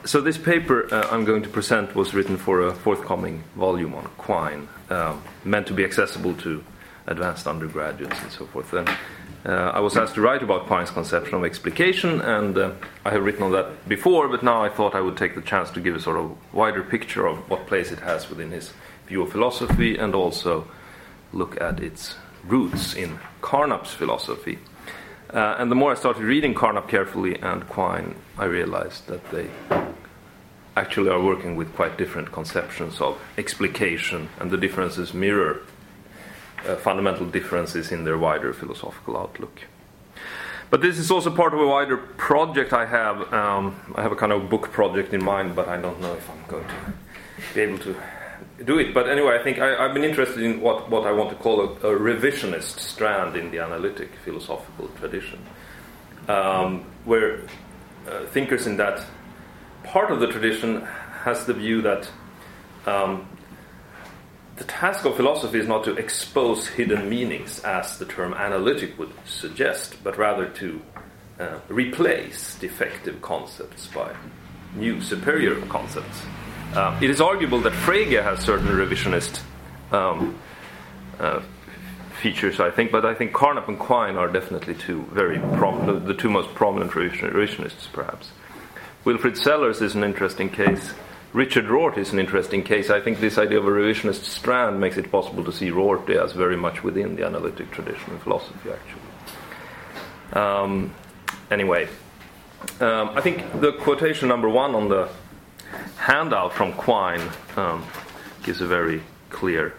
So this paper I'm going to present was written for a forthcoming volume on Quine, meant to be accessible to advanced undergraduates and so forth. And I was asked to write about Quine's conception of explication, and I have written on that before, but now I thought I would take the chance to give a sort of wider picture of what place it has within his view of philosophy, and also look at its roots in Carnap's philosophy. And the more I started reading Carnap carefully and Quine, I realized that they actually are working with quite different conceptions of explication, and the differences mirror fundamental differences in their wider philosophical outlook. But this is also part of a wider project I have. I have a kind of book project in mind, but I don't know if I'm going to be able to do it. But anyway, I think I've been interested in what I want to call a revisionist strand in the analytic philosophical tradition, where thinkers in that part of the tradition has the view that the task of philosophy is not to expose hidden meanings, as the term analytic would suggest, but rather to replace defective concepts by new, superior concepts. It is arguable that Frege has certain revisionist features, I think, but I think Carnap and Quine are definitely the two most prominent revisionists, perhaps. Wilfrid Sellars is an interesting case. Richard Rorty is an interesting case. I think this idea of a revisionist strand makes it possible to see Rorty as very much within the analytic tradition of philosophy, actually. Anyway, I think the quotation number 1 on the handout from Quine gives a very clear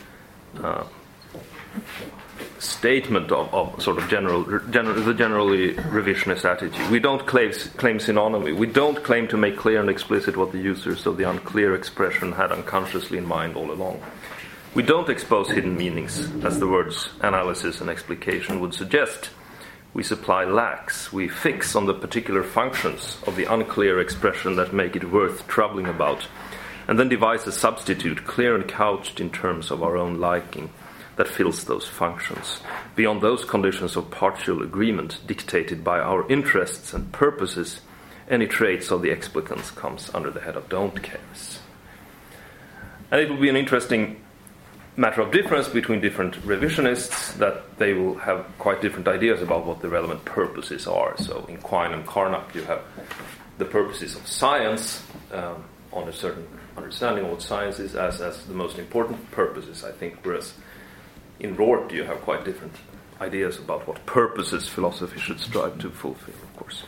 statement of sort of the generally revisionist attitude. We don't claim synonymy. We don't claim to make clear and explicit what the users of the unclear expression had unconsciously in mind all along. We don't expose hidden meanings, as the words analysis and explication would suggest. We supply lacks. We fix on the particular functions of the unclear expression that make it worth troubling about, and then devise a substitute, clear and couched in terms of our own liking, that fills those functions. Beyond those conditions of partial agreement dictated by our interests and purposes, any traits of the explicants comes under the head of don't cares. And it will be an interesting matter of difference between different revisionists, that they will have quite different ideas about what the relevant purposes are. So in Quine and Carnap you have the purposes of science, on a certain understanding of what science is as the most important purposes, I think, whereas in Rorty you have quite different ideas about what purposes philosophy should strive to fulfill, of course.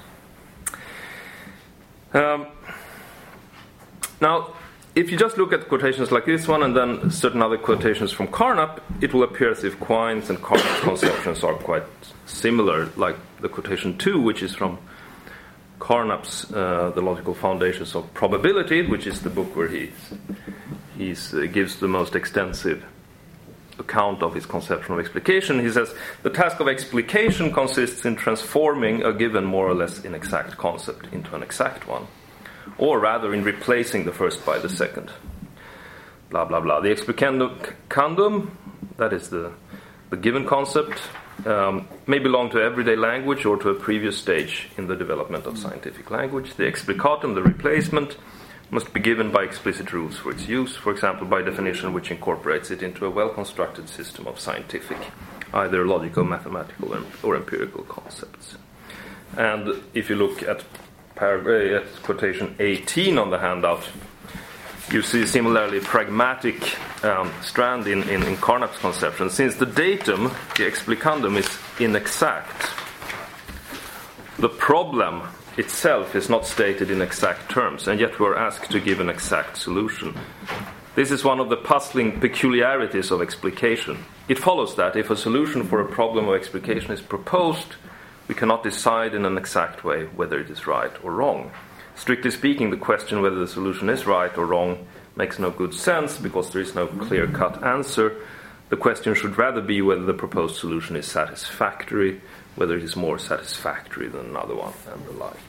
Now, if you just look at quotations like this one and then certain other quotations from Carnap, it will appear as if Quine's and Carnap's conceptions are quite similar, like the quotation 2, which is from Carnap's The Logical Foundations of Probability, which is the book where he gives the most extensive account of his conception of explication. He says, the task of explication consists in transforming a given more or less inexact concept into an exact one, or rather in replacing the first by the second. Blah, blah, blah. The explicandum, that is the given concept, may belong to everyday language or to a previous stage in the development of scientific language. The explicatum, the replacement, must be given by explicit rules for its use, for example by definition which incorporates it into a well-constructed system of scientific, either logical, mathematical, or empirical concepts. And if you look at quotation 18 on the handout, you see similarly pragmatic strand in Carnap's conception. Since the datum, the explicandum, is inexact, the problem itself is not stated in exact terms, and yet we are asked to give an exact solution. This is one of the puzzling peculiarities of explication. It follows that if a solution for a problem of explication is proposed, we cannot decide in an exact way whether it is right or wrong. Strictly speaking, the question whether the solution is right or wrong makes no good sense, because there is no clear-cut answer. The question should rather be whether the proposed solution is satisfactory, whether it is more satisfactory than another one, and the like.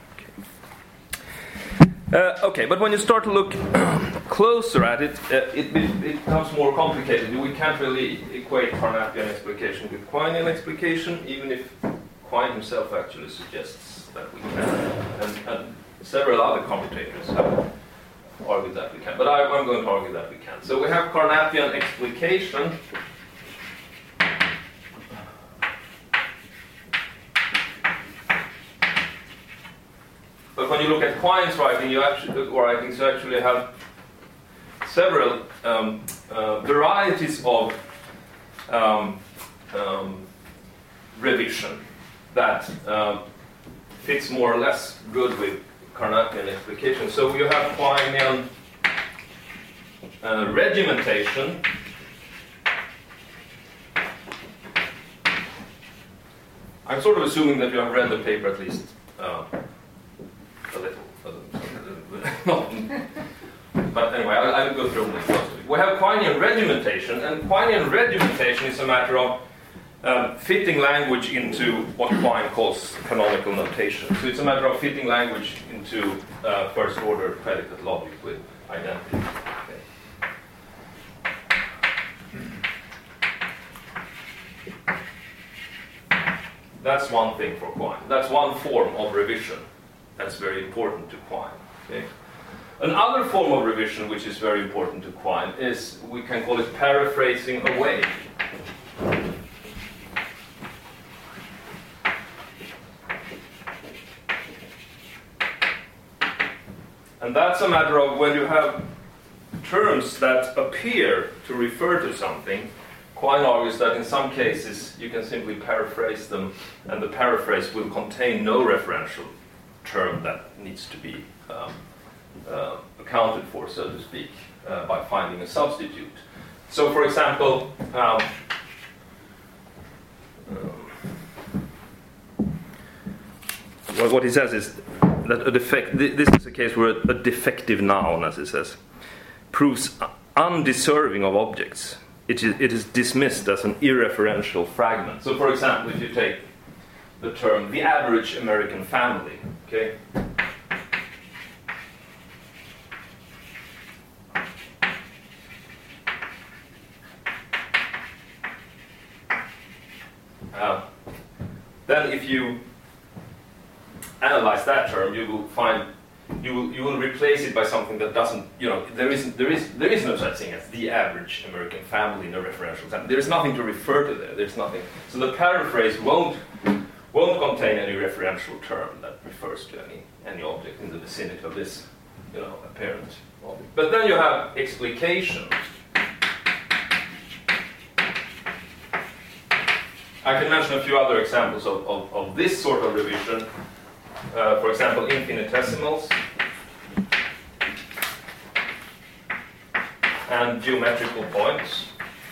Okay, but when you start to look closer at it, it becomes more complicated. We can't really equate Carnapian explication with Quinean explication, even if Quine himself actually suggests that we can. And several other computators have argued that we can, but I'm going to argue that we can. So we have Carnappian explication. But when you look at Quine's writing, you actually have several varieties of revision that fits more or less good with Carnappian explication. So you have Quinean regimentation. I'm sort of assuming that you have read the paper at least a little. But anyway, I'll go through this. We have Quinean regimentation, and Quinean regimentation is a matter of fitting language into what Quine calls canonical notation. So it's a matter of fitting language into first-order predicate logic with identity. Okay. That's one thing for Quine. That's one form of revision that's very important to Quine. Okay. Another form of revision which is very important to Quine is, we can call it paraphrasing away. And that's a matter of when you have terms that appear to refer to something, Quine argues that in some cases you can simply paraphrase them, and the paraphrase will contain no referential term that needs to be accounted for, so to speak, by finding a substitute. So, for example, what he says is that this is a case where a defective noun, as he says, proves undeserving of objects. It is dismissed as an irreferential fragment. So, for example, if you take the term the average American family, okay? Then if you analyze that term, you will find you will replace it by something that doesn't, there is no such thing as the average American family in a referential term. There is nothing to refer to there. There's nothing. So the paraphrase won't contain any referential term that refers to any object in the vicinity of this, apparent object. But then you have explication. I can mention a few other examples of this sort of revision. For example, infinitesimals and geometrical points.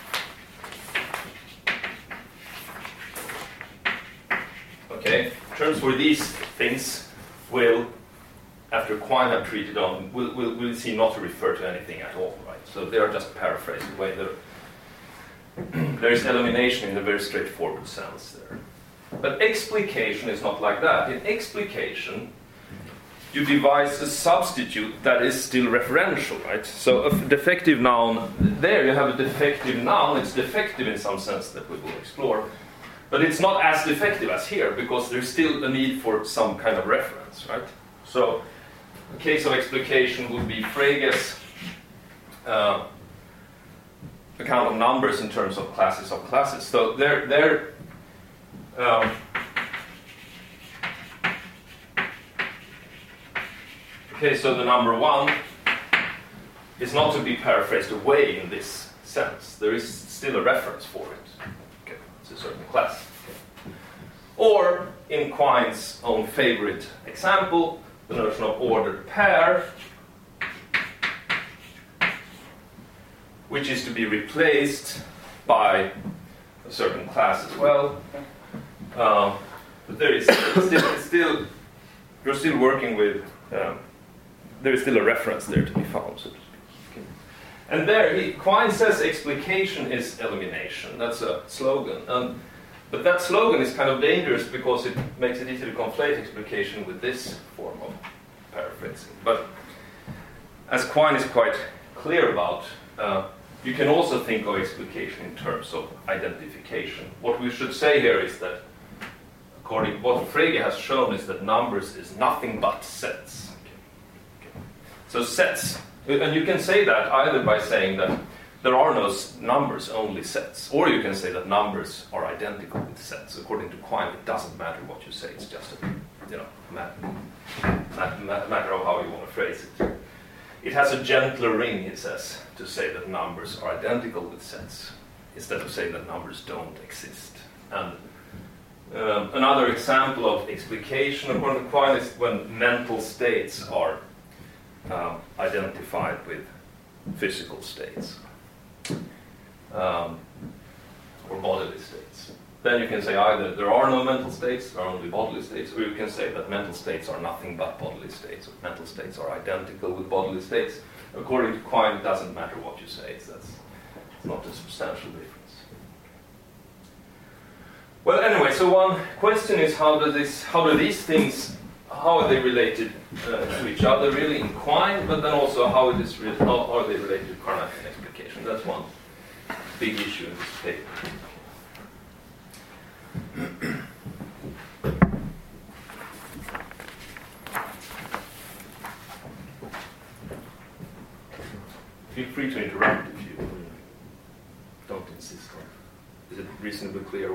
Okay, terms where these things will, after Quine have treated on, will seem not to refer to anything at all, right? So they are just paraphrased away. There is elimination in a very straightforward sense there. But explication is not like that. In explication, you devise a substitute that is still referential, right? So a defective noun, there you have a defective noun. It's defective in some sense that we will explore. But it's not as defective as here, because there's still a need for some kind of reference, right? So a case of explication would be Frege's account of numbers in terms of classes of classes. So okay, so the number 1 is not to be paraphrased away in this sense. There is still a reference for it. Okay, it's a certain class. Okay. Or, in Quine's own favorite example, the notion of ordered pair, which is to be replaced by a certain class as well. But there is still you're still working with, there is still a reference there to be found, so to speak. Okay. And there, Quine says explication is elimination. That's a slogan. But that slogan is kind of dangerous because it makes it easy to conflate explication with this form of paraphrasing. But as Quine is quite clear about, you can also think of explication in terms of identification. What we should say here is that, according to what Frege has shown, is that numbers is nothing but sets. So sets, and you can say that either by saying that there are no numbers, only sets, or you can say that numbers are identical with sets. According to Quine, it doesn't matter what you say; it's just a matter of how you want to phrase it. It has a gentler ring, it says, to say that numbers are identical with sets, instead of saying that numbers don't exist. And another example of explication, according to Quine, is when mental states are identified with physical states or bodily states. Then you can say either there are no mental states, there are only bodily states, or you can say that mental states are nothing but bodily states, or mental states are identical with bodily states. According to Quine, it doesn't matter what you say, it's not a substantial difference. Well, anyway, so one question is how are these things, how are they related to each other really in Quine, but then also how are they related to Carnappian explication? That's one big issue in this paper. Feel free to interrupt if you don't insist on it. Is it reasonably clear?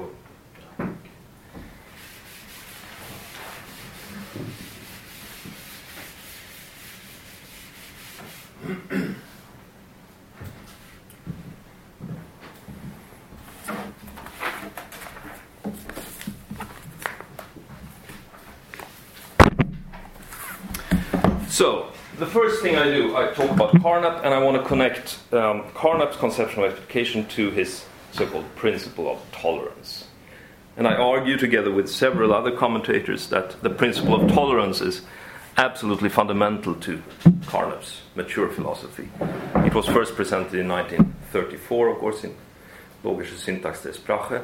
So, the first thing I do, I talk about Carnap, and I want to connect Carnap's conceptual explication to his so-called principle of tolerance. And I argue together with several other commentators that the principle of tolerance is absolutely fundamental to Carnap's mature philosophy. It was first presented in 1934, of course, in Logische Syntax der Sprache.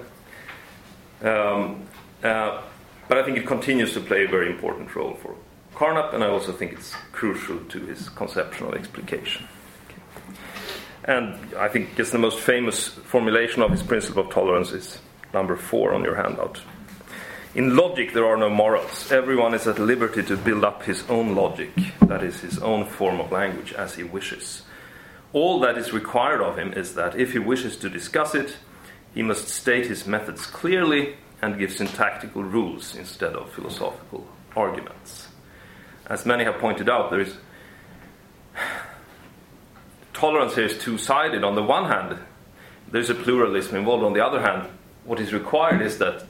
But I think it continues to play a very important role for Carnap, and I also think it's crucial to his conceptual explication. And I think the most famous formulation of his principle of tolerance is number 4 on your handout. In logic, there are no morals. Everyone is at liberty to build up his own logic, that is, his own form of language, as he wishes. All that is required of him is that if he wishes to discuss it, he must state his methods clearly and give syntactical rules instead of philosophical arguments. As many have pointed out, there is tolerance here is two-sided. On the one hand, there's a pluralism involved. On the other hand, what is required is that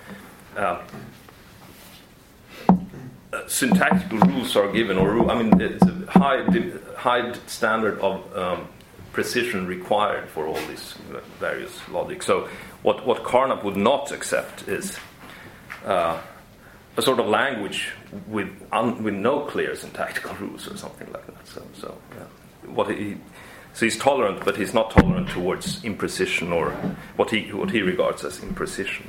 syntactical rules are given, it's a high standard of precision required for all these various logic. So, what Carnap would not accept is a sort of language with no clear syntactical rules or something like that. So he's tolerant, but he's not tolerant towards imprecision or what he regards as imprecision.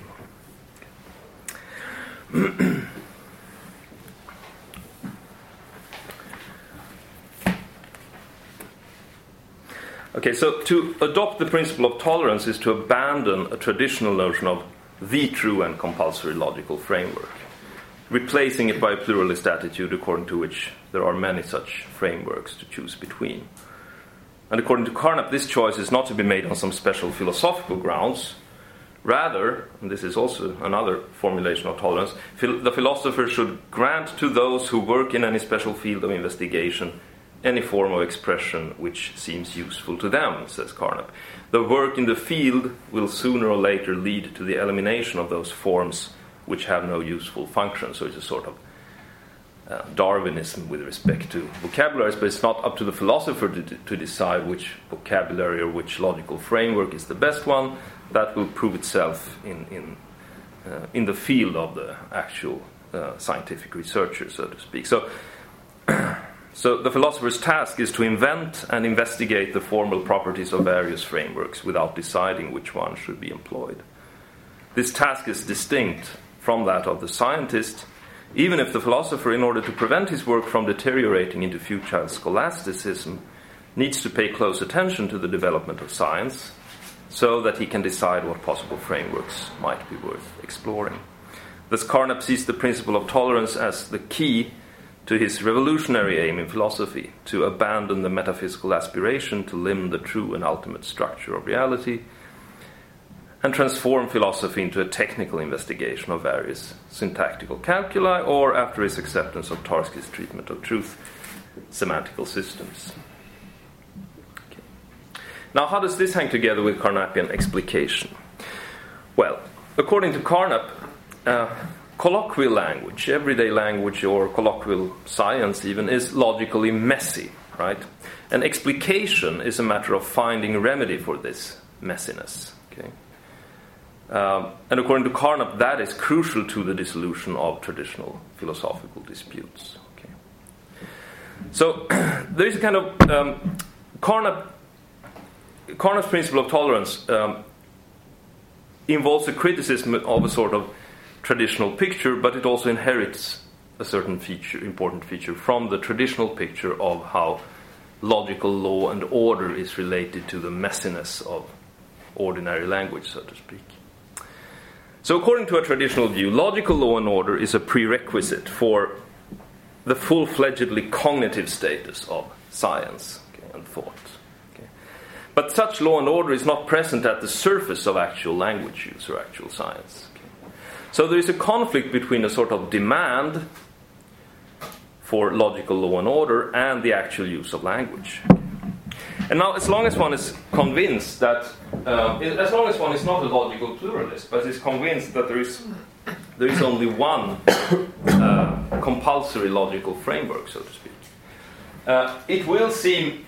Okay, so to adopt the principle of tolerance is to abandon a traditional notion of the true and compulsory logical framework, replacing it by a pluralist attitude according to which there are many such frameworks to choose between. And according to Carnap, this choice is not to be made on some special philosophical grounds. Rather, and this is also another formulation of tolerance, the philosopher should grant to those who work in any special field of investigation any form of expression which seems useful to them, says Carnap. The work in the field will sooner or later lead to the elimination of those forms which have no useful function. So it's a sort of Darwinism with respect to vocabularies, but it's not up to the philosopher to decide which vocabulary or which logical framework is the best one. That will prove itself in the field of the actual scientific researcher, so to speak. So the philosopher's task is to invent and investigate the formal properties of various frameworks without deciding which one should be employed. This task is distinct from that of the scientist, even if the philosopher, in order to prevent his work from deteriorating into futile scholasticism, needs to pay close attention to the development of science so that he can decide what possible frameworks might be worth exploring. Thus, Carnap sees the principle of tolerance as the key to his revolutionary aim in philosophy, to abandon the metaphysical aspiration to limn the true and ultimate structure of reality, and transform philosophy into a technical investigation of various syntactical calculi, or, after his acceptance of Tarski's treatment of truth, semantical systems. Okay. Now, how does this hang together with Carnapian explication? Well, according to Carnap, colloquial language, everyday language, or colloquial science even, is logically messy, right? And explication is a matter of finding a remedy for this messiness. Okay? And according to Carnap, that is crucial to the dissolution of traditional philosophical disputes. Okay? So there is a kind of Carnap's principle of tolerance involves a criticism of a sort of traditional picture, but it also inherits a certain important feature from the traditional picture of how logical law and order is related to the messiness of ordinary language, so to speak. So according to a traditional view, logical law and order is a prerequisite for the full-fledgedly cognitive status of science, okay, and thought. Okay. But such law and order is not present at the surface of actual language use or actual science. So there is a conflict between a sort of demand for logical law and order and the actual use of language. And now, as long as one is convinced that, as long as one is not a logical pluralist, but is convinced that there is only one compulsory logical framework, so to speak, it will seem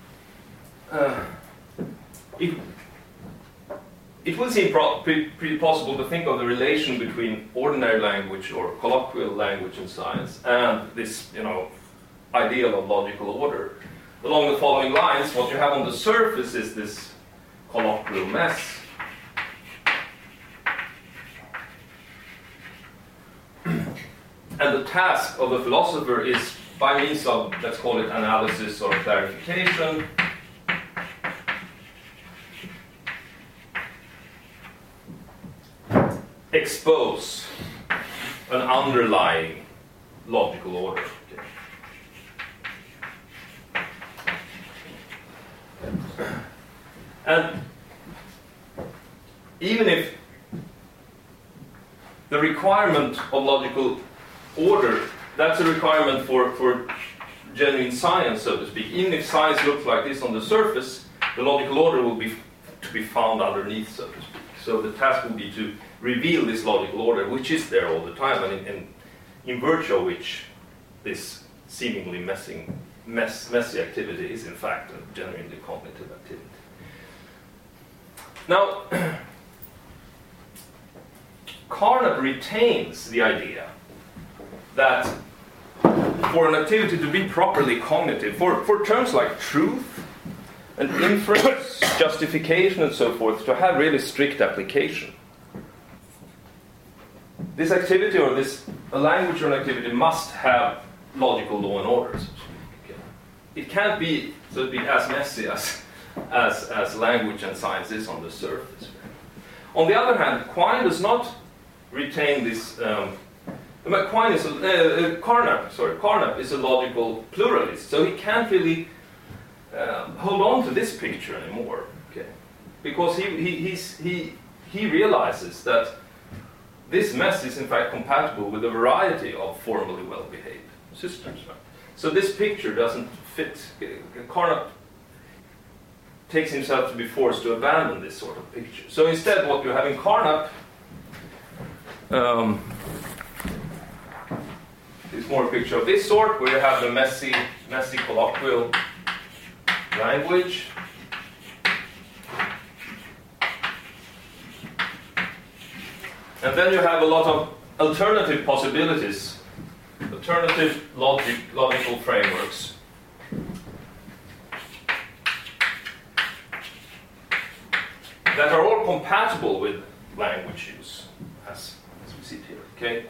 it will seem pretty possible to think of the relation between ordinary language or colloquial language in science and this, ideal of logical order along the following lines. What you have on the surface is this colloquial mess. And the task of the philosopher is, by means of, let's call it analysis or clarification, expose an underlying logical order. Okay. And even if the requirement of logical order, that's a requirement for genuine science, so to speak. Even if science looks like this on the surface, the logical order will be to be found underneath, so to speak. So the task will be to reveal this logical order, which is there all the time, and in virtue of which this seemingly messy activity is in fact a genuinely cognitive activity. Now, Carnap retains the idea that for an activity to be properly cognitive, for terms like truth and inference, justification and so forth, to have really strict application, this activity or a language or an activity must have logical law and order. Okay. It can't be as messy as language and science is on the surface. On the other hand, Quine does not retain this. Carnap is a logical pluralist, so he can't really hold on to this picture anymore. Okay, because he realizes that this mess is in fact compatible with a variety of formally well-behaved systems. Right? So this picture doesn't fit. Carnap takes himself to be forced to abandon this sort of picture. So instead, what you have in Carnap is more a picture of this sort, where you have the messy colloquial language. And then you have a lot of alternative possibilities, alternative logical frameworks. That are all compatible with language use, as we see here. Okay.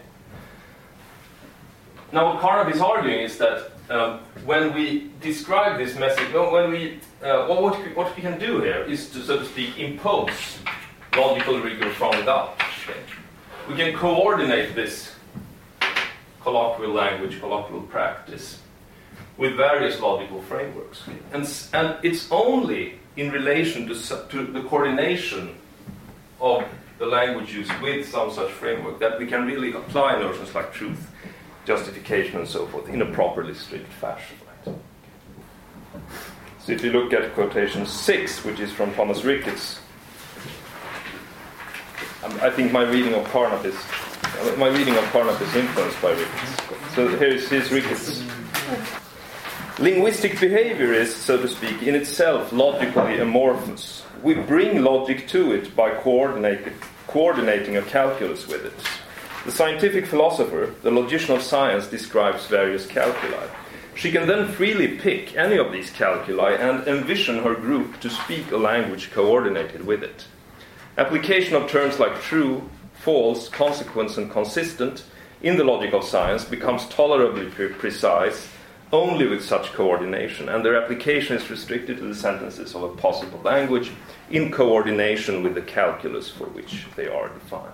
Now, what Carnap is arguing is that when we describe this message, what we can do here is to, so to speak, impose logical rigor from without. Okay. We can coordinate this colloquial language, colloquial practice, with various logical frameworks. And it's only in relation to the coordination of the language use with some such framework that we can really apply notions like truth, justification, and so forth in a properly strict fashion. Right? So if you look at quotation 6, which is from Thomas Ricketts, I think my reading of Carnap is influenced by Ricketts. So here's Ricketts. Linguistic behavior is, so to speak, in itself logically amorphous. We bring logic to it by coordinating a calculus with it. The scientific philosopher, the logician of science, describes various calculi. She can then freely pick any of these calculi and envision her group to speak a language coordinated with it. Application of terms like true, false, consequence, and consistent in the logic of science becomes tolerably precise only with such coordination, and their application is restricted to the sentences of a possible language in coordination with the calculus for which they are defined.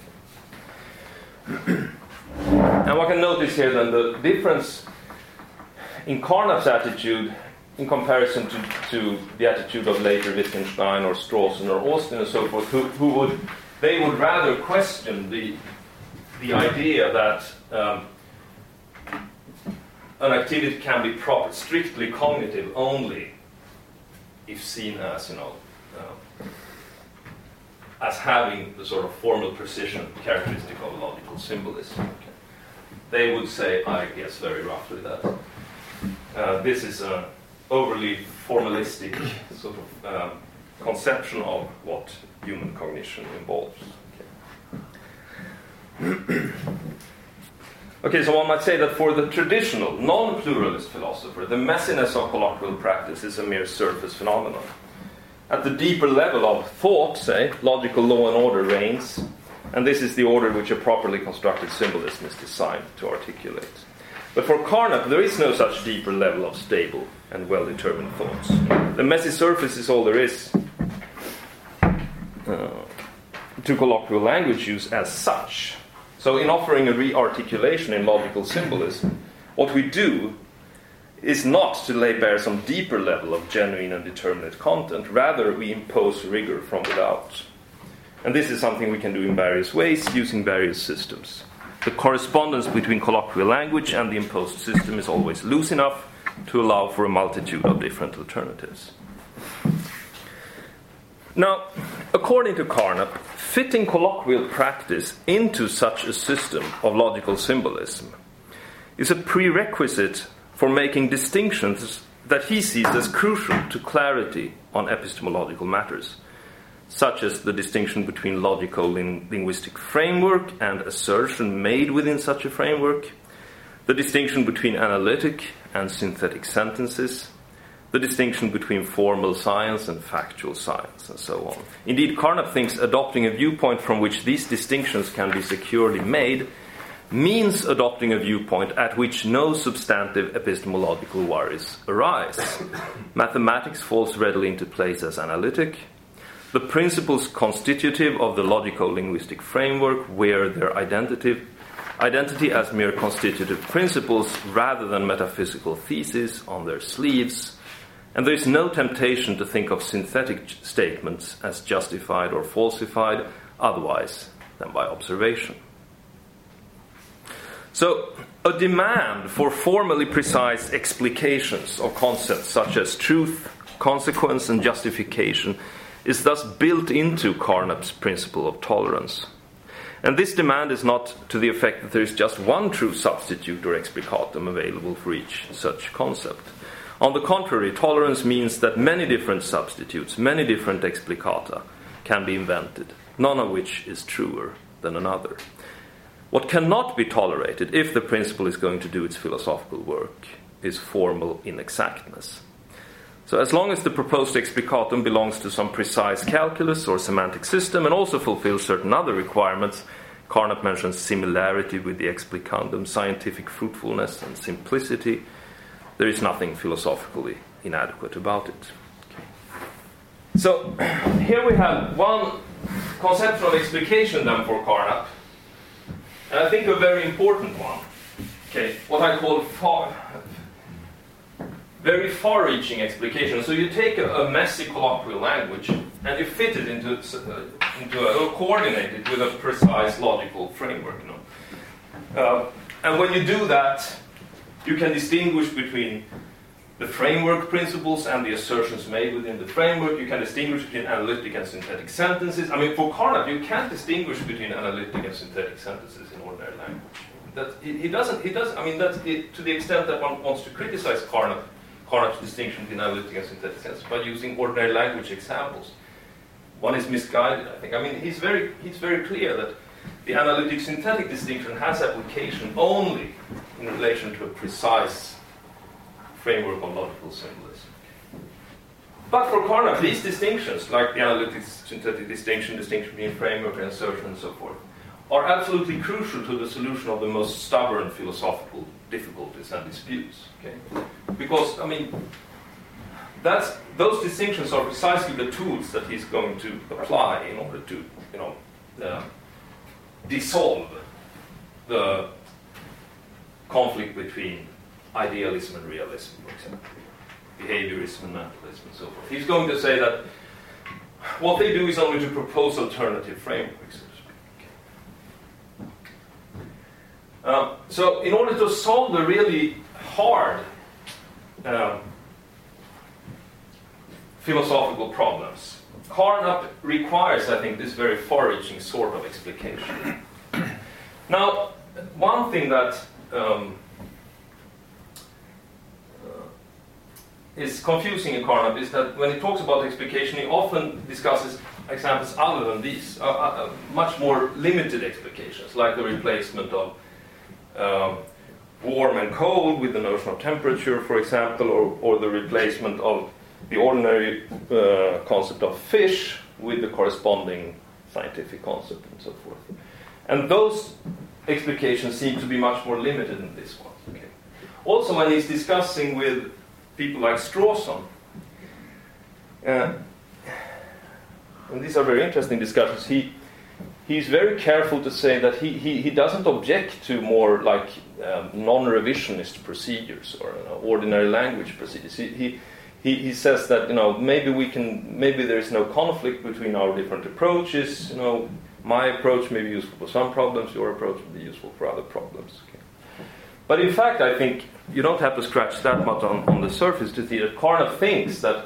And one can notice here then the difference in Carnap's attitude in comparison to the attitude of later Wittgenstein or Strawson or Austin and so forth, who would rather question the idea that an activity can be strictly cognitive only if seen as, as having the sort of formal precision characteristic of logical symbolism. Okay. They would say, I guess very roughly, that this is an overly formalistic sort of conception of what human cognition involves. Okay. Okay, so one might say that for the traditional, non-pluralist philosopher, the messiness of colloquial practice is a mere surface phenomenon. At the deeper level of thought, say, logical law and order reigns, and this is the order which a properly constructed symbolism is designed to articulate. But for Carnap, there is no such deeper level of stable and well-determined thoughts. The messy surface is all there is to colloquial language use as such. So in offering a re-articulation in logical symbolism, what we do is not to lay bare some deeper level of genuine and determinate content. Rather, we impose rigor from without. And this is something we can do in various ways, using various systems. The correspondence between colloquial language and the imposed system is always loose enough to allow for a multitude of different alternatives. Now, according to Carnap, fitting colloquial practice into such a system of logical symbolism is a prerequisite for making distinctions that he sees as crucial to clarity on epistemological matters, such as the distinction between logical linguistic framework and assertion made within such a framework, the distinction between analytic and synthetic sentences, the distinction between formal science and factual science, and so on. Indeed, Carnap thinks adopting a viewpoint from which these distinctions can be securely made means adopting a viewpoint at which no substantive epistemological worries arise. Mathematics falls readily into place as analytic. The principles constitutive of the logical linguistic framework wear their identity as mere constitutive principles rather than metaphysical theses on their sleeves. And there is no temptation to think of synthetic statements as justified or falsified otherwise than by observation. So, a demand for formally precise explications of concepts such as truth, consequence, and justification is thus built into Carnap's principle of tolerance. And this demand is not to the effect that there is just one true substitute or explicatum available for each such concept. On the contrary, tolerance means that many different substitutes, many different explicata can be invented, none of which is truer than another. What cannot be tolerated, if the principle is going to do its philosophical work, is formal inexactness. So as long as the proposed explicatum belongs to some precise calculus or semantic system and also fulfills certain other requirements, Carnap mentions similarity with the explicandum, scientific fruitfulness and simplicity, there is nothing philosophically inadequate about it. Okay. So here we have one conceptual explication then for Carnap, and I think a very important one. what I call very far-reaching explication. So you take a messy colloquial language and you fit it coordinate it with a precise logical framework. And when you do that, you can distinguish between the framework principles and the assertions made within the framework. You can distinguish between analytic and synthetic sentences. I mean, for Carnap, you can't distinguish between analytic and synthetic sentences in ordinary language. He doesn't. I mean, that's it, to the extent that one wants to criticize Carnap's distinction between analytic and synthetic sentences by using ordinary language examples. One is misguided, I think. I mean, he's very clear that the analytic-synthetic distinction has application only in relation to a precise framework of logical symbolism. But for Carnap, these distinctions, like the analytic-synthetic distinction between framework and assertion and so forth, are absolutely crucial to the solution of the most stubborn philosophical difficulties and disputes. Okay? Because, I mean, those distinctions are precisely the tools that he's going to apply in order to, dissolve the conflict between idealism and realism, for example, behaviorism and mentalism and so forth. He's going to say that what they do is only to propose alternative frameworks, so to speak. So in order to solve the really hard philosophical problems, Carnap requires, I think, this very far-reaching sort of explication. Now, one thing that is confusing in Carnap is that when he talks about explication, he often discusses examples other than these, much more limited explications, like the replacement of warm and cold with the notion of temperature, for example, or the replacement of the ordinary concept of fish with the corresponding scientific concept and so forth. And those explications seem to be much more limited than this one. Okay. Also, when he's discussing with people like Strawson, and these are very interesting discussions, he's very careful to say that he doesn't object to more like non-revisionist procedures or ordinary language procedures. He says that maybe there is no conflict between our different approaches. My approach may be useful for some problems, your approach will be useful for other problems. Okay. But in fact, I think you don't have to scratch that much on the surface to see that Carnap thinks that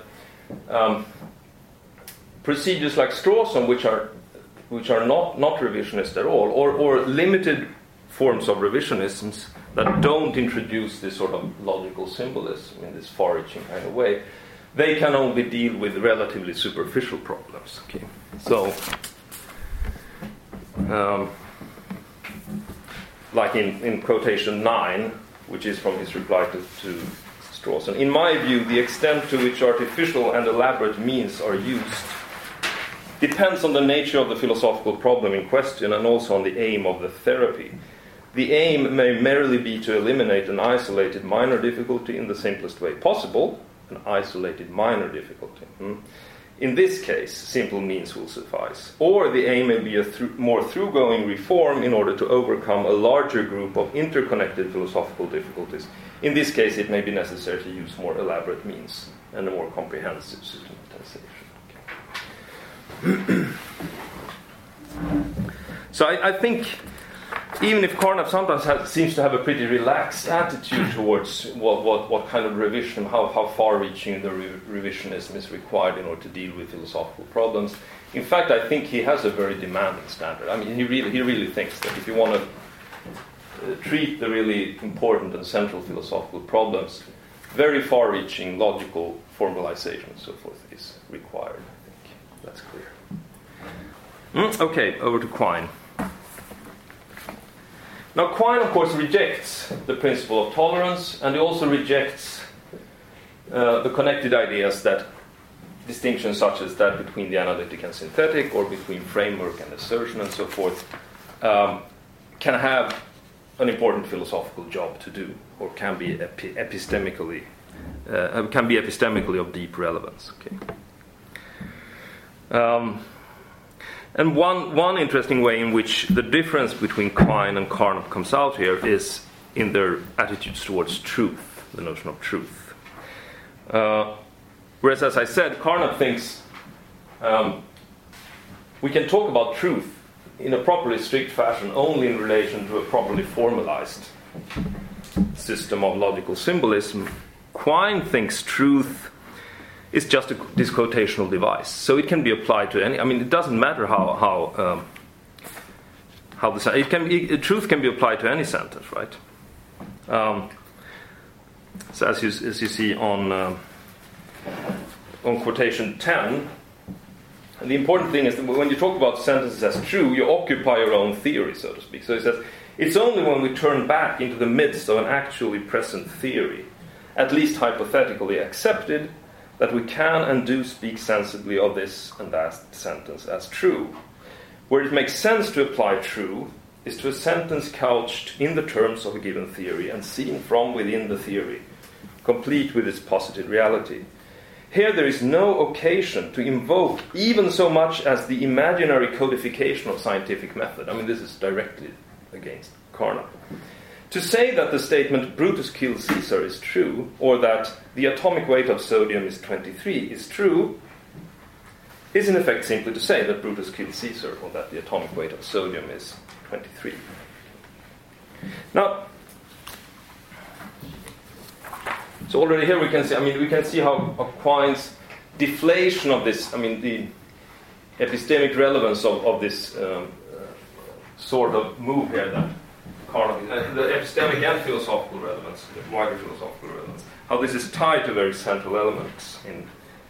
procedures like Strawson, which are not revisionist at all, or limited forms of revisionisms that don't introduce this sort of logical symbolism in this far-reaching kind of way, they can only deal with relatively superficial problems. Okay. So, like in quotation 9, which is from his reply to Strawson, in my view, the extent to which artificial and elaborate means are used depends on the nature of the philosophical problem in question and also on the aim of the therapy. The aim may merely be to eliminate an isolated minor difficulty in the simplest way possible, an isolated minor difficulty. In this case, simple means will suffice. Or the aim may be a more thorough-going reform in order to overcome a larger group of interconnected philosophical difficulties. In this case, it may be necessary to use more elaborate means and a more comprehensive systematization. Okay. So I think even if Carnap sometimes seems to have a pretty relaxed attitude towards what kind of revision, how far-reaching the revisionism is required in order to deal with philosophical problems, in fact, I think he has a very demanding standard. I mean, he really thinks that if you want to treat the really important and central philosophical problems, very far-reaching logical formalization and so forth is required. I think that's clear. Okay, over to Quine. Now, Quine, of course, rejects the principle of tolerance, and he also rejects the connected ideas that distinctions such as that between the analytic and synthetic, or between framework and assertion and so forth, can have an important philosophical job to do, or can be epistemically of deep relevance. Okay. And one interesting way in which the difference between Quine and Carnap comes out here is in their attitudes towards truth, the notion of truth. Whereas, as I said, Carnap thinks we can talk about truth in a properly strict fashion only in relation to a properly formalized system of logical symbolism. Quine thinks truth is just this quotational device, so it can be applied to any. I mean, it doesn't matter how the truth can be applied to any sentence, right? So as you see on quotation 10, the important thing is that when you talk about sentences as true, you occupy your own theory, so to speak. So it says, it's only when we turn back into the midst of an actually present theory, at least hypothetically accepted, that we can and do speak sensibly of this and that sentence as true. Where it makes sense to apply true is to a sentence couched in the terms of a given theory and seen from within the theory, complete with its posited reality. Here there is no occasion to invoke even so much as the imaginary codification of scientific method. I mean, this is directly against Carnap. To say that the statement Brutus killed Caesar is true, or that the atomic weight of sodium is 23 is true, is in effect simply to say that Brutus killed Caesar, or that the atomic weight of sodium is 23. Now, so already here we can see how Quine's deflation of this, the epistemic relevance of this sort of move here that Carnap, the epistemic and philosophical relevance, the wider philosophical relevance, how this is tied to very central elements in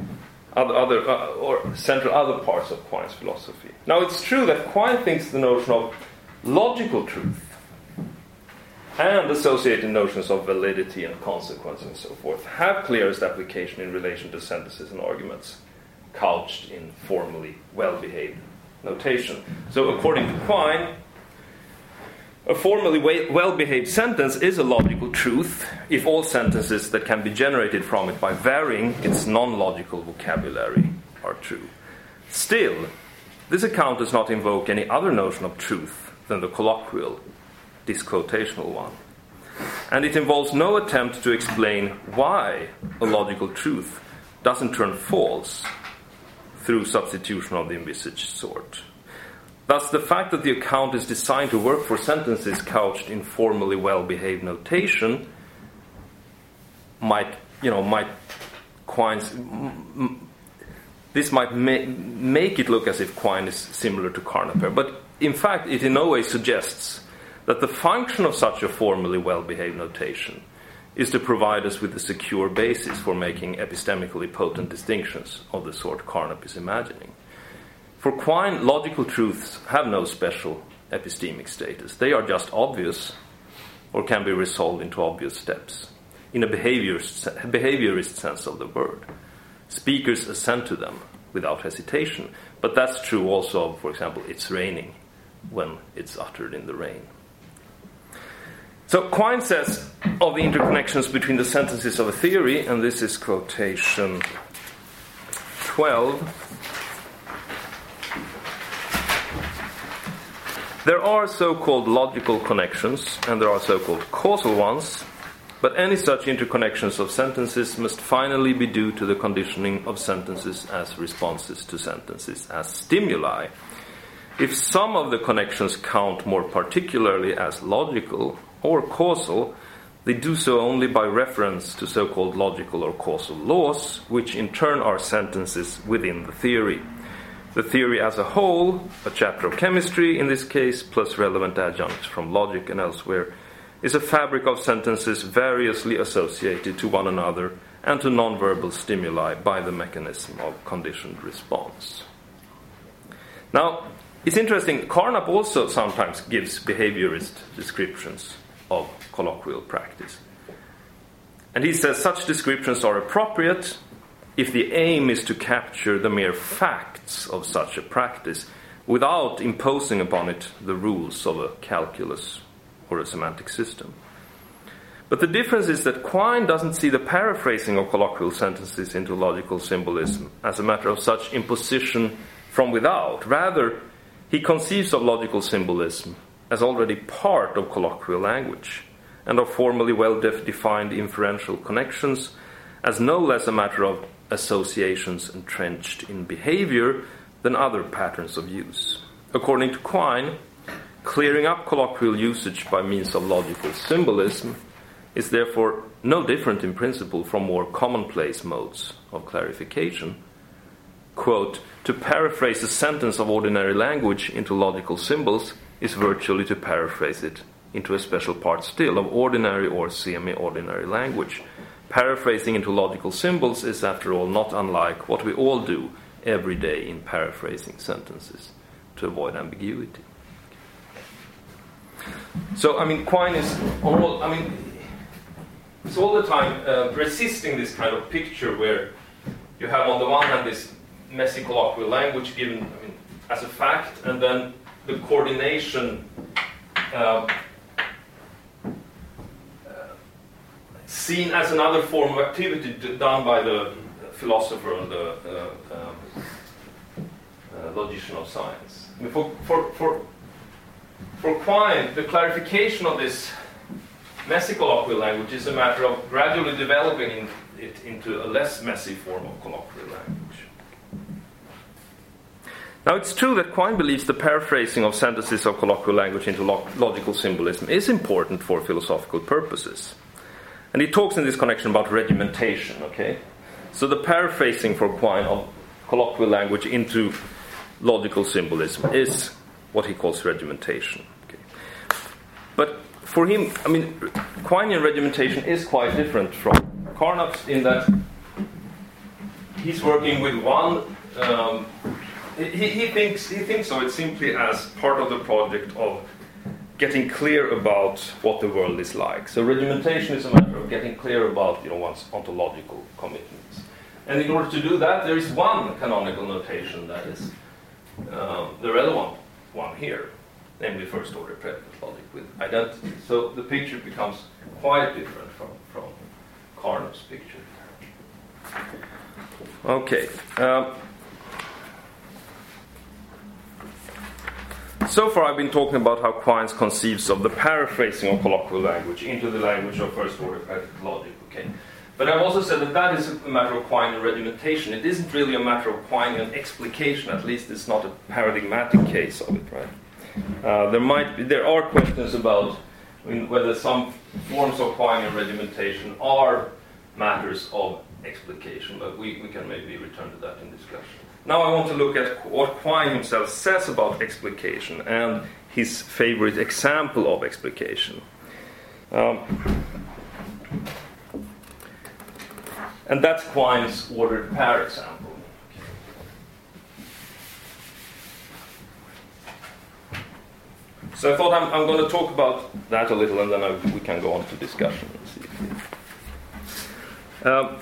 central other parts of Quine's philosophy. Now it's true that Quine thinks the notion of logical truth and associated notions of validity and consequence and so forth have clearest application in relation to sentences and arguments couched in formally well-behaved notation. So according to Quine, a formally well-behaved sentence is a logical truth if all sentences that can be generated from it by varying its non-logical vocabulary are true. Still, this account does not invoke any other notion of truth than the colloquial, disquotational one. And it involves no attempt to explain why a logical truth doesn't turn false through substitution of the envisaged sort. Thus, the fact that the account is designed to work for sentences couched in formally well-behaved notation might make it look as if Quine is similar to Carnap, but in fact, it in no way suggests that the function of such a formally well-behaved notation is to provide us with a secure basis for making epistemically potent distinctions of the sort Carnap is imagining. For Quine, logical truths have no special epistemic status. They are just obvious or can be resolved into obvious steps in a behaviorist sense of the word. Speakers assent to them without hesitation, but that's true also of, for example, it's raining when it's uttered in the rain. So Quine says of the interconnections between the sentences of a theory, and this is quotation 12, there are so-called logical connections and there are so-called causal ones, but any such interconnections of sentences must finally be due to the conditioning of sentences as responses to sentences as stimuli. If some of the connections count more particularly as logical or causal, they do so only by reference to so-called logical or causal laws, which in turn are sentences within the theory. The theory as a whole, a chapter of chemistry in this case, plus relevant adjuncts from logic and elsewhere, is a fabric of sentences variously associated to one another and to nonverbal stimuli by the mechanism of conditioned response. Now, it's interesting, Carnap also sometimes gives behaviorist descriptions of colloquial practice. And he says such descriptions are appropriate if the aim is to capture the mere facts of such a practice without imposing upon it the rules of a calculus or a semantic system. But the difference is that Quine doesn't see the paraphrasing of colloquial sentences into logical symbolism as a matter of such imposition from without. Rather, he conceives of logical symbolism as already part of colloquial language, and of formally well-defined inferential connections as no less a matter of associations entrenched in behavior than other patterns of use. According to Quine, clearing up colloquial usage by means of logical symbolism is therefore no different in principle from more commonplace modes of clarification. Quote, to paraphrase a sentence of ordinary language into logical symbols is virtually to paraphrase it into a special part still of ordinary or semi-ordinary language. Paraphrasing into logical symbols is, after all, not unlike what we all do every day in paraphrasing sentences to avoid ambiguity. So, Quine is it's all the time resisting this kind of picture where you have on the one hand this messy colloquial language given as a fact, and then the coordination seen as another form of activity done by the philosopher and the logician of science. For Quine, the clarification of this messy colloquial language is a matter of gradually developing it into a less messy form of colloquial language. Now, it's true that Quine believes the paraphrasing of sentences of colloquial language into logical symbolism is important for philosophical purposes. And he talks in this connection about regimentation, okay? So the paraphrasing for Quine of colloquial language into logical symbolism is what he calls regimentation. Okay? But for him, Quinean regimentation is quite different from Carnap's in that he's working with one... He thinks of it simply as part of the project of getting clear about what the world is like. So regimentation is a matter of getting clear about one's ontological commitments. And in order to do that, there is one canonical notation that is the relevant one here, namely first-order predicate logic with identity. So the picture becomes quite different from Carnap's picture. Okay. So far I've been talking about how Quine conceives of the paraphrasing of colloquial language into the language of first-order predicate logic. Okay? But I've also said that is a matter of Quinean regimentation. It isn't really a matter of Quinean explication. At least it's not a paradigmatic case of it, right? There are questions about whether some forms of Quinean regimentation are matters of explication, but we can maybe return to that in discussion. Now I want to look at what Quine himself says about explication and his favorite example of explication. And that's Quine's ordered pair example. So I thought I'm going to talk about that a little, and then we can go on to discussion and see.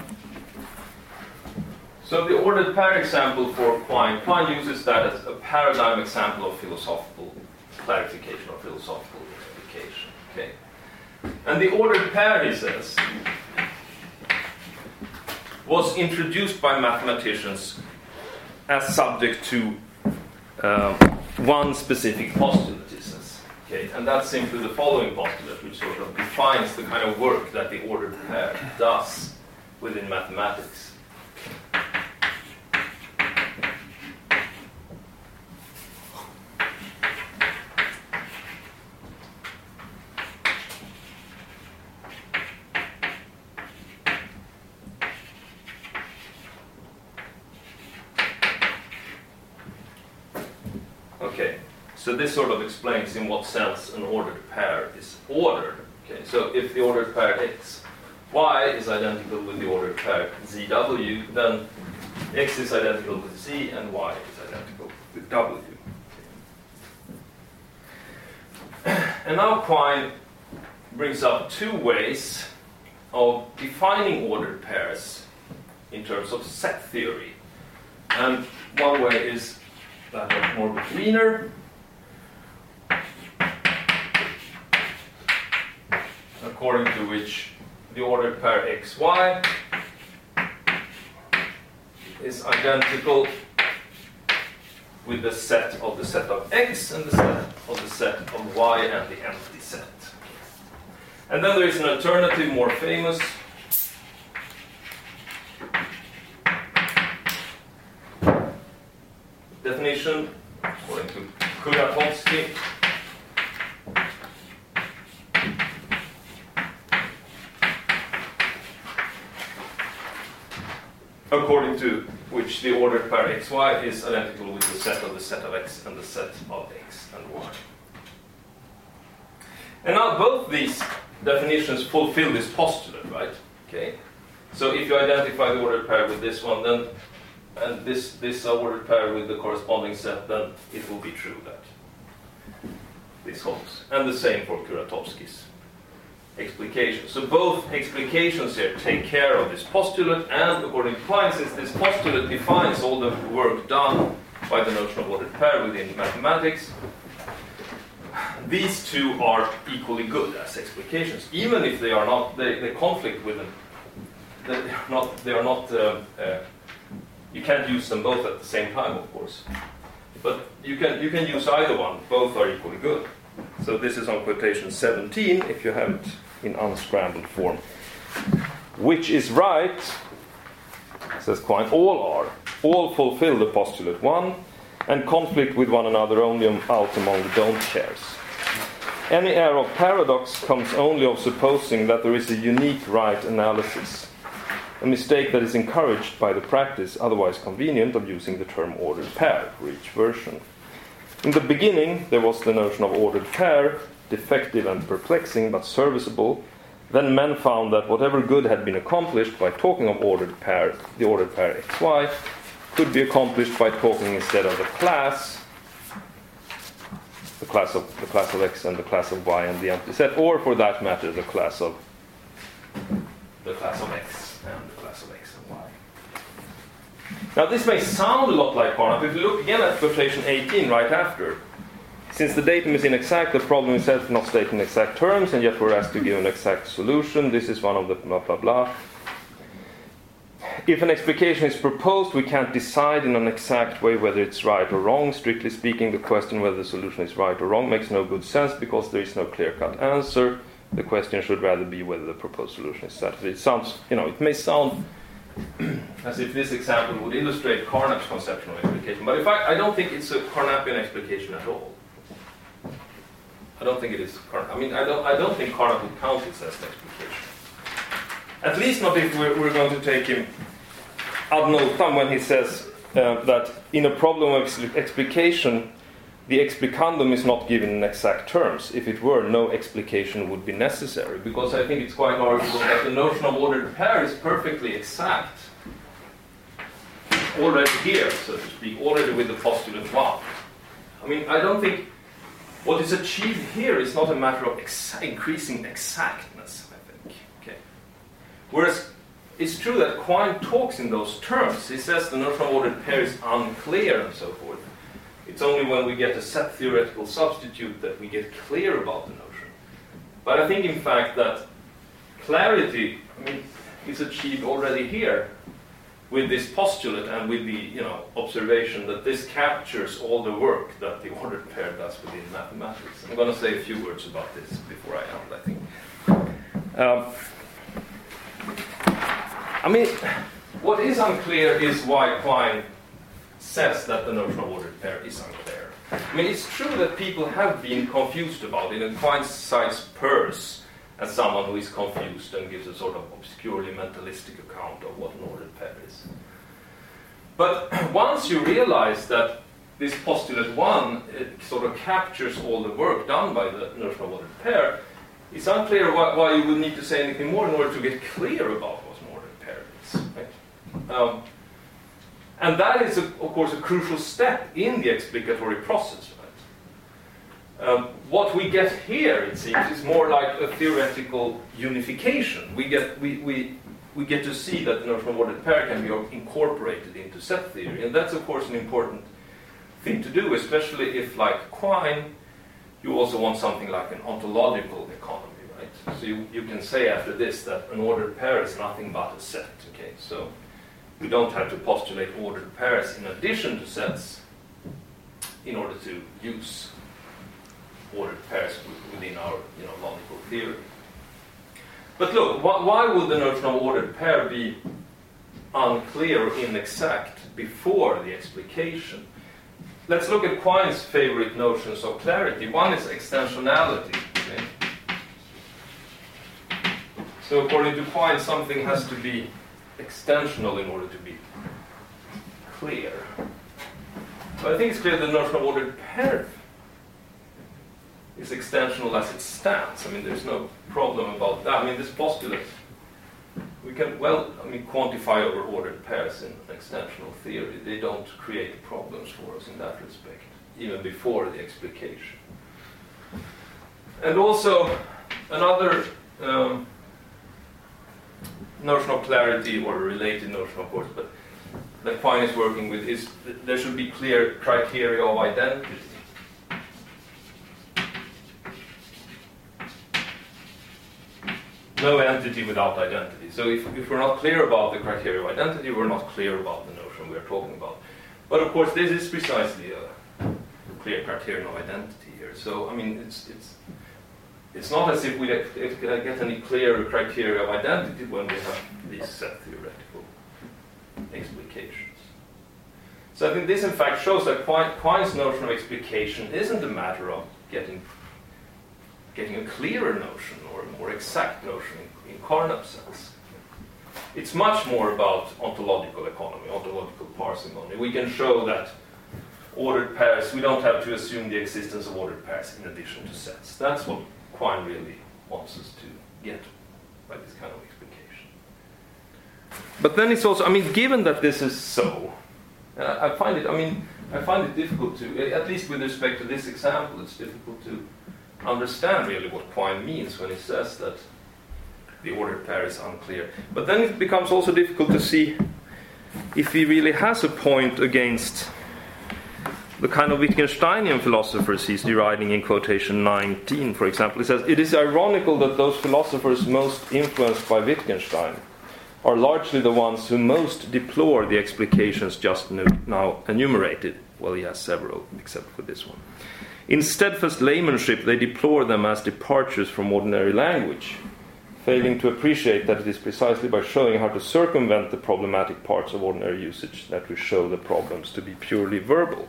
So the ordered pair example for Quine uses that as a paradigm example of philosophical clarification or philosophical explication. Okay, and the ordered pair, he says, was introduced by mathematicians as subject to one specific postulate, he says. Okay, and that's simply the following postulate, which sort of defines the kind of work that the ordered pair does within mathematics. Okay, so this sort of explains in what sense an ordered pair is ordered. Okay, so if the ordered pair x, y is identical with the ordered pair zw, then x is identical with z and y is identical with w. And now Quine brings up two ways of defining ordered pairs in terms of set theory. And one way is that of Norbert Wiener, according to which the ordered pair xy is identical with the set of x and the set of y and the empty set. And then there is an alternative, more famous, definition, according to Kuratovsky. According to which the ordered pair xy is identical with the set of x and the set of x and y. And now both these definitions fulfill this postulate, right? Okay. So if you identify the ordered pair with this one, then and this ordered pair with the corresponding set, then it will be true that this holds. And the same for Kuratovsky's explication. So both explications here take care of this postulate, and according to Quine, since this postulate defines all the work done by the notion of ordered pair within mathematics, these two are equally good as explications, even if they are not, they conflict with them. They are not. You can't use them both at the same time, of course, but you can use either one. Both are equally good. So this is on quotation 17, if you have it in unscrambled form. Which is right, says Quine, all fulfill the postulate 1, and conflict with one another only out among the don't cares. Any error of paradox comes only of supposing that there is a unique right analysis, a mistake that is encouraged by the practice, otherwise convenient, of using the term ordered pair for each version. In the beginning, there was the notion of ordered pair, defective and perplexing, but serviceable. Then men found that whatever good had been accomplished by talking of ordered pair, the ordered pair xy, could be accomplished by talking instead of the class of x and the class of y and the empty set, or for that matter, the class of x and the class of x and y. Now this may sound a lot like Carnap. If you look again at quotation 18 right after, since the datum is inexact, the problem itself is not stated in exact terms, and yet we're asked to give an exact solution. This is one of the blah blah blah. If an explication is proposed, we can't decide in an exact way whether it's right or wrong. Strictly speaking, the question whether the solution is right or wrong makes no good sense because there is no clear-cut answer. The question should rather be whether the proposed solution is satisfactory. It sounds, it may sound as if this example would illustrate Carnap's conception of explication, but I don't think it's a Carnapian explication at all. I don't think it is. I don't think Carnap would count it as an explication. At least not if we're going to take him ad notam when he says that in a problem of explication, the explicandum is not given in exact terms. If it were, no explication would be necessary, because I think it's quite arguable that the notion of ordered pair is perfectly exact already here, so to speak, already with the postulate 1. I don't think what is achieved here is not a matter of increasing exactness, I think. Okay. Whereas it's true that Quine talks in those terms. He says the notion of ordered pair is unclear and so forth. It's only when we get a set theoretical substitute that we get clear about the notion. But I think, in fact, that clarity is achieved already here with this postulate and with the observation that this captures all the work that the ordered pair does within mathematics. I'm going to say a few words about this before I end, I think. What is unclear is why Quine says that the notion of ordered pair is unclear. It's true that people have been confused about it, and Quine cites Peirce as someone who is confused and gives a sort of obscurely mentalistic account of what an ordered pair is. But once you realize that this postulate 1 it sort of captures all the work done by the notion of ordered pair, it's unclear why you would need to say anything more in order to get clear about what an ordered pair is. Right? And that is, of course, a crucial step in the explicatory process. Right? What we get here, it seems, is more like a theoretical unification. We get to see that the notion of ordered pair can be incorporated into set theory, and that's, of course, an important thing to do, especially if, like Quine, you also want something like an ontological economy, right? So you can say after this that an ordered pair is nothing but a set. Okay, so we don't have to postulate ordered pairs in addition to sets in order to use ordered pairs within our logical theory. But look, why would the notion of ordered pair be unclear or inexact before the explication? Let's look at Quine's favorite notions of clarity. One is extensionality. Okay? So according to Quine, something has to be extensional in order to be clear. But I think it's clear the notion of ordered pair is extensional as it stands. I mean, there's no problem about that. I mean, this postulate, we can, quantify over ordered pairs in extensional theory. They don't create problems for us in that respect, even before the explication. And also, another notion of clarity, or a related notion, of course, but that Quine is working with, is that there should be clear criteria of identity. No entity without identity. So if we're not clear about the criteria of identity, we're not clear about the notion we're talking about. But of course, this is precisely a clear criterion of identity here. So I mean, it's not as if we get any clearer criteria of identity when we have these set theoretical explications. So I think this in fact shows that Quine's notion of explication isn't a matter of getting a clearer notion or a more exact notion in Carnap's sense. It's much more about ontological economy, ontological parsimony. We can show that ordered pairs, we don't have to assume the existence of ordered pairs in addition to sets. That's what Quine really wants us to get by this kind of explication. But then it's also, I mean, given that this is so, I find it difficult to, at least with respect to this example, it's difficult to understand really what Quine means when he says that the ordered pair is unclear. But then it becomes also difficult to see if he really has a point against the kind of Wittgensteinian philosophers he's deriding in quotation 19, for example. He says, "It is ironical that those philosophers most influenced by Wittgenstein are largely the ones who most deplore the explications just now enumerated." Well, he has several, except for this one. "In steadfast laymanship, they deplore them as departures from ordinary language, failing to appreciate that it is precisely by showing how to circumvent the problematic parts of ordinary usage that we show the problems to be purely verbal."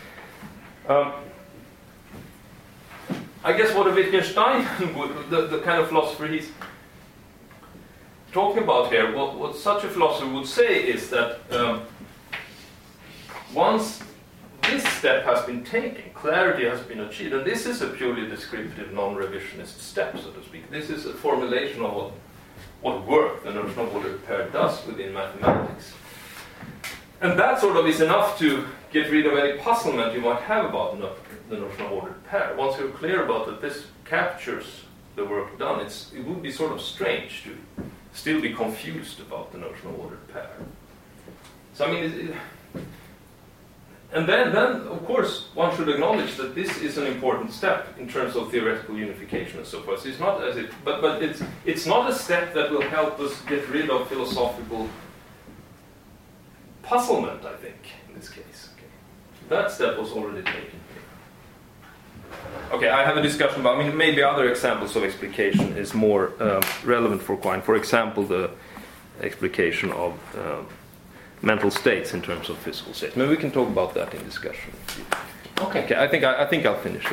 I guess what a Wittgenstein would, the kind of philosopher he's talking about here, what such a philosopher would say is that once this step has been taken, clarity has been achieved, and this is a purely descriptive, non-revisionist step, so to speak. This is a formulation of what work the notion of ordered pair does within mathematics. And that sort of is enough to get rid of any puzzlement you might have about the notion of ordered pair. Once you're clear about that this captures the work done, it would be sort of strange to still be confused about the notion of ordered pair. So I mean, and then, of course, one should acknowledge that this is an important step in terms of theoretical unification and so forth. So it's not as if, but it's not a step that will help us get rid of philosophical puzzlement, I think, in this case. Okay. That step was already taken. Okay, I have a discussion about, I mean, maybe other examples of explication is more relevant for Quine. For example, the explication of mental states in terms of physical states. Maybe we can talk about that in discussion. Okay, I think I'll finish here.